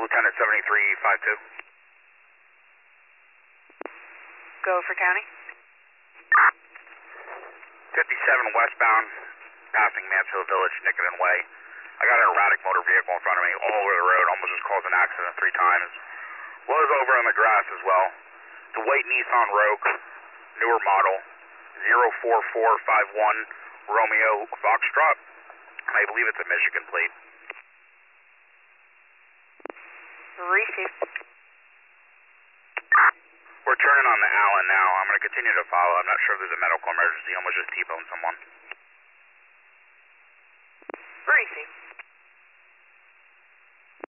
Lieutenant 7352. Go for county. 57 westbound, passing Mansfield Village, Nickenden Way. I got an erratic motor vehicle in front of me all over the road, almost just caused an accident 3 times. Was over on the grass as well. It's a white Nissan Rogue, newer model, 04451 Romeo Foxtrot. I believe it's a Michigan plate. Receive. We're turning on the Allen now. I'm going to continue to follow. I'm not sure if there's a medical emergency. I almost just T-boned someone. Receive.